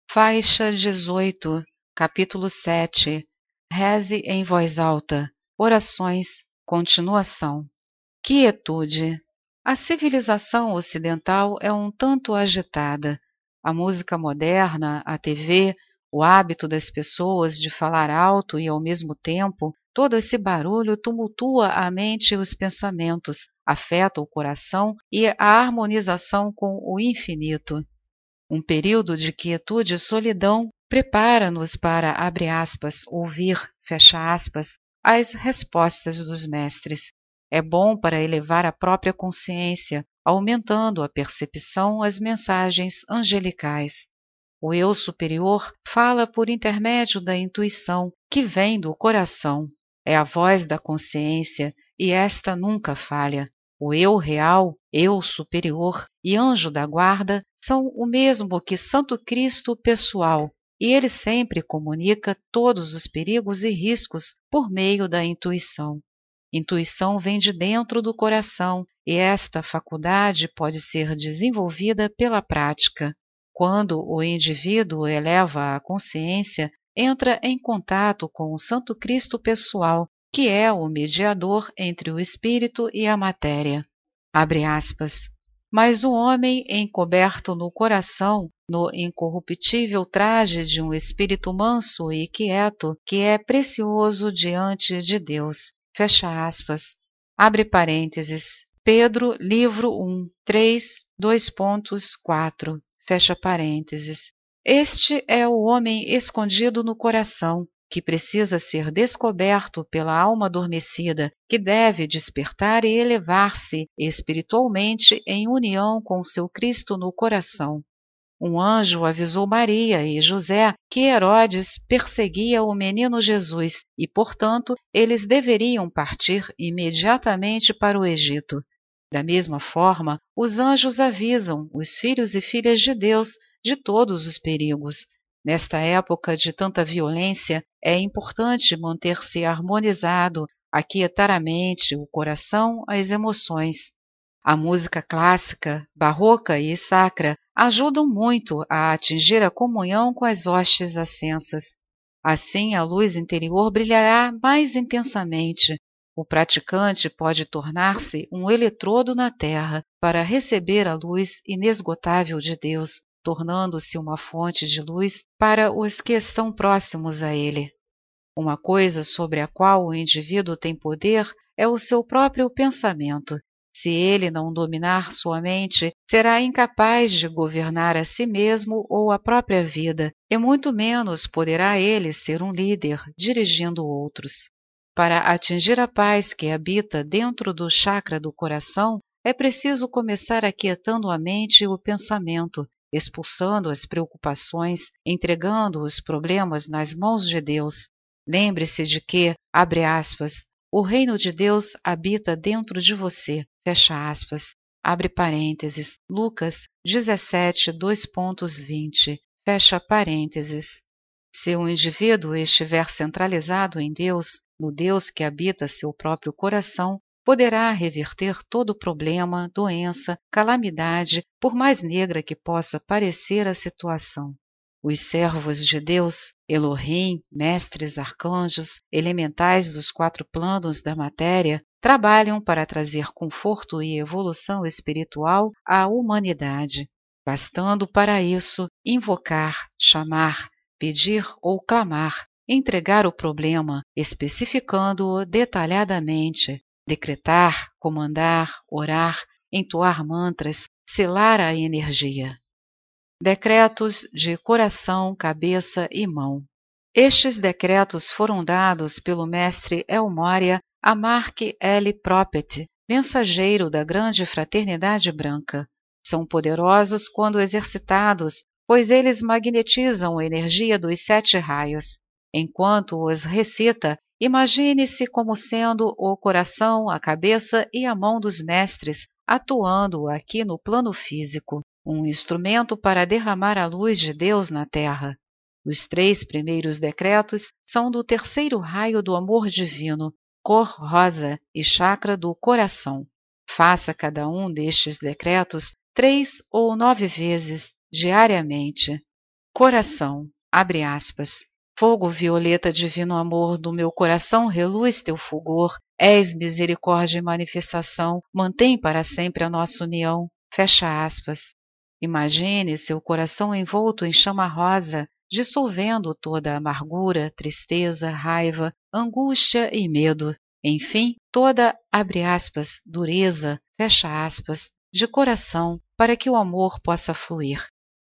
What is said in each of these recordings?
Faixa 18, capítulo 7. Reze em voz alta. Orações. Continuação. Quietude. A civilização ocidental é um tanto agitada. A música moderna, a TV, o hábito das pessoas de falar alto e ao mesmo tempo, todo esse barulho tumultua a mente e os pensamentos, afeta o coração e a harmonização com o infinito. Um período de quietude e solidão prepara-nos para, abre aspas, ouvir, fecha aspas, as respostas dos mestres. É bom para elevar a própria consciência, aumentando a percepção às mensagens angelicais. O eu superior fala por intermédio da intuição, que vem do coração. É a voz da consciência e esta nunca falha. O eu real, eu superior e anjo da guarda são o mesmo que Santo Cristo pessoal, e ele sempre comunica todos os perigos e riscos por meio da intuição. Intuição vem de dentro do coração e esta faculdade pode ser desenvolvida pela prática. Quando o indivíduo eleva a consciência, entra em contato com o Santo Cristo pessoal, que é o mediador entre o espírito e a matéria. Abre aspas. Mas o homem encoberto no coração, no incorruptível traje de um espírito manso e quieto, que é precioso diante de Deus. Fecha aspas. Abre parênteses. Pedro, livro 1, 3, 2.4. Fecha parênteses. Este é o homem escondido no coração, que precisa ser descoberto pela alma adormecida, que deve despertar e elevar-se espiritualmente em união com seu Cristo no coração. Um anjo avisou Maria e José que Herodes perseguia o menino Jesus e, portanto, eles deveriam partir imediatamente para o Egito. Da mesma forma, os anjos avisam os filhos e filhas de Deus de todos os perigos. Nesta época de tanta violência, é importante manter-se harmonizado, aquietar a mente, o coração, as emoções. A música clássica, barroca e sacra ajudam muito a atingir a comunhão com as hostes acensas. Assim, a luz interior brilhará mais intensamente. O praticante pode tornar-se um eletrodo na terra para receber a luz inesgotável de Deus, tornando-se uma fonte de luz para os que estão próximos a ele. Uma coisa sobre a qual o indivíduo tem poder é o seu próprio pensamento. Se ele não dominar sua mente, será incapaz de governar a si mesmo ou a própria vida, e muito menos poderá ele ser um líder, dirigindo outros. Para atingir a paz que habita dentro do chakra do coração, é preciso começar aquietando a mente e o pensamento, expulsando as preocupações, entregando os problemas nas mãos de Deus. Lembre-se de que, abre aspas, o reino de Deus habita dentro de você, fecha aspas, abre parênteses, Lucas 17, 2.20, fecha parênteses. Se o indivíduo estiver centralizado em Deus, no Deus que habita seu próprio coração, poderá reverter todo problema, doença, calamidade, por mais negra que possa parecer a situação. Os servos de Deus, Elohim, mestres, arcanjos, elementais dos 4 planos da matéria, trabalham para trazer conforto e evolução espiritual à humanidade, bastando para isso invocar, chamar, pedir ou clamar, entregar o problema, especificando-o detalhadamente, decretar, comandar, orar, entoar mantras, selar a energia. Decretos de coração, cabeça e mão. Estes decretos foram dados pelo mestre El Morya a Mark L. Prophet, mensageiro da grande fraternidade branca. São poderosos quando exercitados, pois eles magnetizam a energia dos 7 raios. Enquanto os recita, imagine-se como sendo o coração, a cabeça e a mão dos mestres, atuando aqui no plano físico, um instrumento para derramar a luz de Deus na Terra. Os 3 primeiros decretos são do 3º raio do amor divino, cor rosa e chakra do coração. Faça cada um destes decretos 3 ou 9 vezes, diariamente. Coração, abre aspas. Fogo violeta divino amor, do meu coração reluz teu fulgor, és misericórdia e manifestação, mantém para sempre a nossa união, fecha aspas. Imagine seu coração envolto em chama rosa, dissolvendo toda amargura, tristeza, raiva, angústia e medo, enfim, toda, abre aspas, dureza, fecha aspas, de coração, para que o amor possa fluir.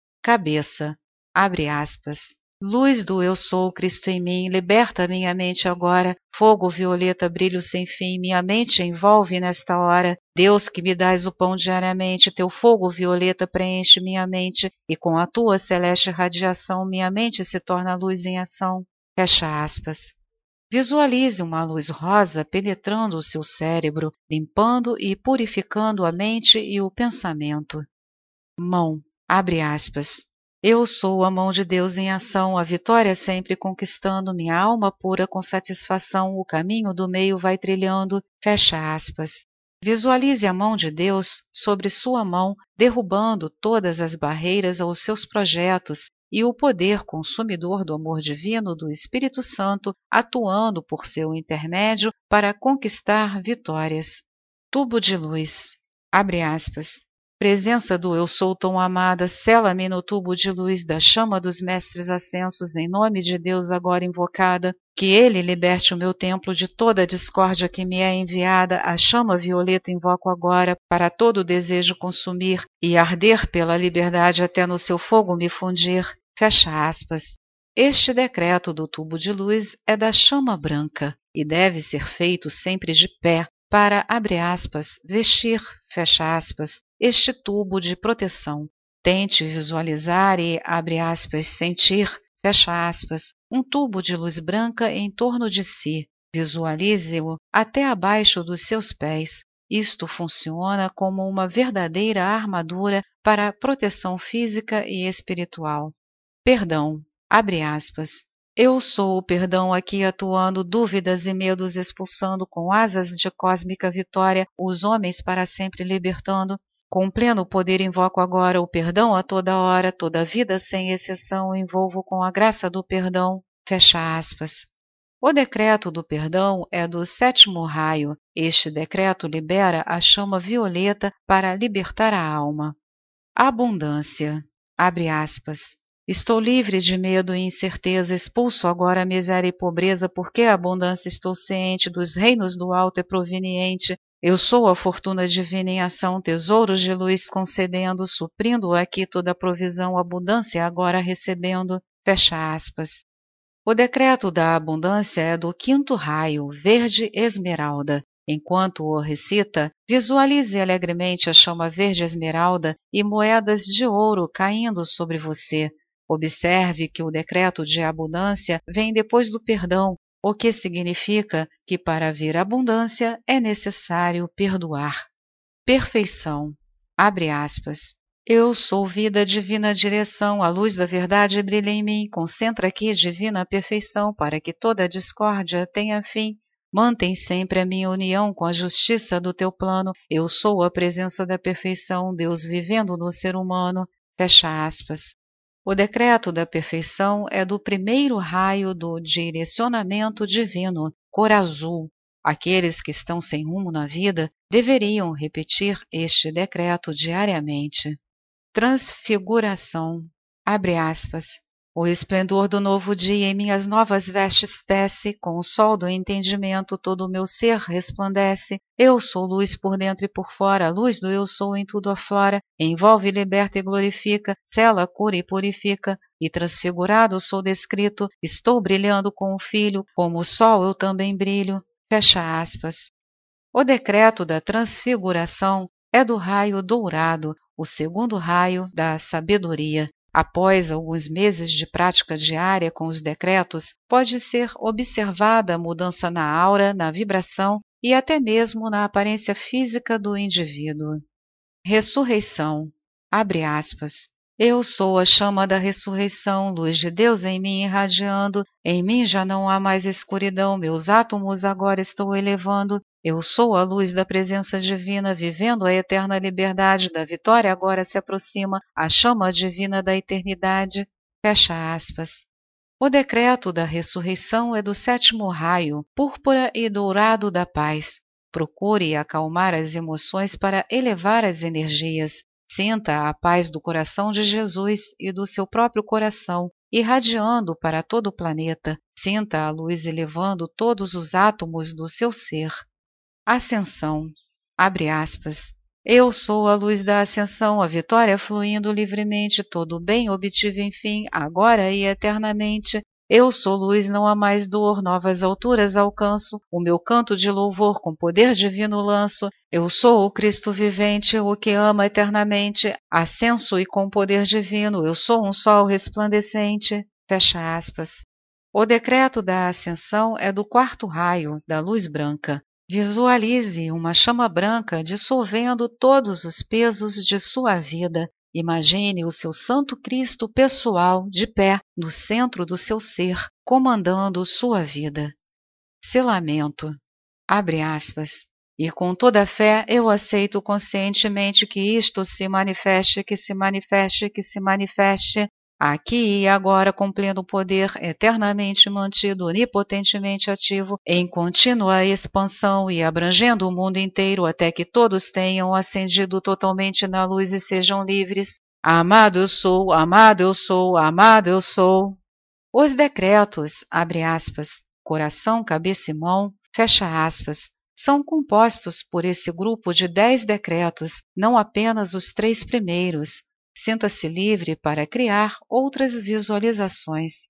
Cabeça, abre aspas. Luz do eu sou Cristo em mim, liberta minha mente agora, fogo violeta, brilho sem fim, minha mente envolve nesta hora. Deus que me dás o pão diariamente, teu fogo violeta preenche minha mente, e com a tua celeste radiação minha mente se torna luz em ação. Fecha aspas. Visualize uma luz rosa penetrando o seu cérebro, limpando e purificando a mente e o pensamento. Mão, abre aspas. Eu sou a mão de Deus em ação, a vitória sempre conquistando, minha alma pura com satisfação, o caminho do meio vai trilhando, fecha aspas. Visualize a mão de Deus sobre sua mão, derrubando todas as barreiras aos seus projetos e o poder consumidor do amor divino do Espírito Santo atuando por seu intermédio para conquistar vitórias. Tubo de luz, abre aspas. Presença do eu sou tão amada, sela-me no tubo de luz da chama dos mestres ascensos, em nome de Deus agora invocada, que ele liberte o meu templo de toda a discórdia que me é enviada, a chama violeta invoco agora, para todo o desejo consumir, e arder pela liberdade até no seu fogo me fundir, fecha aspas. Este decreto do tubo de luz é da chama branca, e deve ser feito sempre de pé, para, abre aspas, vestir, fecha aspas, este tubo de proteção. Tente visualizar e, abre aspas, sentir, fecha aspas, um tubo de luz branca em torno de si. Visualize-o até abaixo dos seus pés. Isto funciona como uma verdadeira armadura para proteção física e espiritual. Perdão, abre aspas. Eu sou o perdão aqui atuando, dúvidas e medos expulsando, com asas de cósmica vitória, os homens para sempre libertando. Com pleno poder invoco agora o perdão a toda hora, toda vida sem exceção envolvo com a graça do perdão. Fecha aspas. O decreto do perdão é do 7º raio. Este decreto libera a chama violeta para libertar a alma. Abundância. Abre aspas. Estou livre de medo e incerteza, expulso agora a miséria e pobreza, porque a abundância estou ciente, dos reinos do alto é proveniente. Eu sou a fortuna divina em ação, tesouros de luz concedendo, suprindo aqui toda a provisão, abundância agora recebendo. Fecha aspas. O decreto da abundância é do 5º raio, verde esmeralda. Enquanto o recita, visualize alegremente a chama verde esmeralda e moedas de ouro caindo sobre você. Observe que o decreto de abundância vem depois do perdão, o que significa que para vir abundância é necessário perdoar. Perfeição. Abre aspas. Eu sou vida, divina direção, a luz da verdade brilha em mim, concentra aqui divina perfeição para que toda discórdia tenha fim. Mantém sempre a minha união com a justiça do teu plano. Eu sou a presença da perfeição, Deus vivendo no ser humano. Fecha aspas. O decreto da perfeição é do 1º raio do direcionamento divino, cor azul. Aqueles que estão sem rumo na vida deveriam repetir este decreto diariamente. Transfiguração. Abre aspas. O esplendor do novo dia em minhas novas vestes desce, com o sol do entendimento todo o meu ser resplandece. Eu sou luz por dentro e por fora, a luz do eu sou em tudo aflora, envolve, liberta e glorifica, sela, cura e purifica. E transfigurado sou descrito, estou brilhando com o Filho, como o sol eu também brilho. Fecha aspas. O decreto da transfiguração é do raio dourado, o 2º raio da sabedoria. Após alguns meses de prática diária com os decretos, pode ser observada a mudança na aura, na vibração e até mesmo na aparência física do indivíduo. Ressurreição. Abre aspas. Eu sou a chama da ressurreição, luz de Deus em mim irradiando, em mim já não há mais escuridão, meus átomos agora estou elevando. Eu sou a luz da presença divina, vivendo a eterna liberdade, da vitória agora se aproxima, a chama divina da eternidade. fecha aspas. O decreto da ressurreição é do 7º raio, púrpura e dourado da paz. Procure acalmar as emoções para elevar as energias. Sinta a paz do coração de Jesus e do seu próprio coração, irradiando para todo o planeta. Sinta a luz elevando todos os átomos do seu ser. Ascensão. Abre aspas. Eu sou a luz da ascensão, a vitória fluindo livremente, todo o bem obtido enfim, agora e eternamente. Eu sou luz, não há mais dor, novas alturas alcanço, o meu canto de louvor com poder divino lanço. Eu sou o Cristo vivente, o que ama eternamente, ascenso e com poder divino, eu sou um sol resplandecente. Fecha aspas. O decreto da ascensão é do 4º raio, da luz branca. Visualize uma chama branca dissolvendo todos os pesos de sua vida. Imagine o seu Santo Cristo pessoal de pé no centro do seu ser, comandando sua vida. Selamento. Abre aspas. E com toda a fé eu aceito conscientemente que isto se manifeste, que se manifeste, que se manifeste, aqui e agora com pleno poder, eternamente mantido, onipotentemente ativo, em contínua expansão e abrangendo o mundo inteiro até que todos tenham ascendido totalmente na luz e sejam livres. Amado eu sou, amado eu sou, amado eu sou. Os decretos, abre aspas, coração, cabeça e mão, fecha aspas, são compostos por esse grupo de 10 decretos, não apenas os 3 primeiros. Sinta-se livre para criar outras visualizações.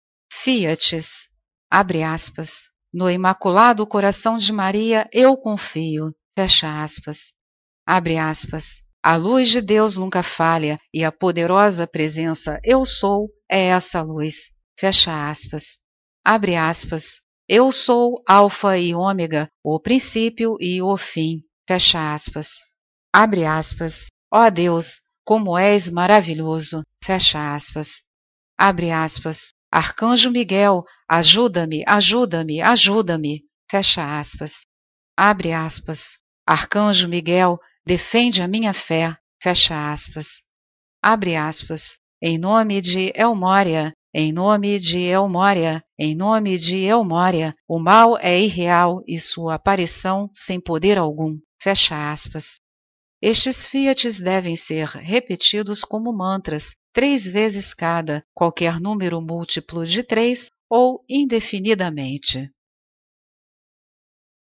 Fiates, abre aspas, no Imaculado Coração de Maria eu confio, fecha aspas, abre aspas, a luz de Deus nunca falha e a poderosa presença eu sou é essa luz, fecha aspas, abre aspas, eu sou alfa e ômega, o princípio e o fim, fecha aspas, abre aspas, ó Deus, como és maravilhoso, fecha aspas, abre aspas, Arcanjo Miguel, ajuda-me, ajuda-me, ajuda-me, fecha aspas, abre aspas, Arcanjo Miguel, defende a minha fé, fecha aspas, abre aspas, em nome de Elmória, em nome de Elmória, em nome de Elmória, o mal é irreal e sua aparição sem poder algum, fecha aspas. Estes fiates devem ser repetidos como mantras, 3 vezes cada, qualquer número múltiplo de 3 ou indefinidamente.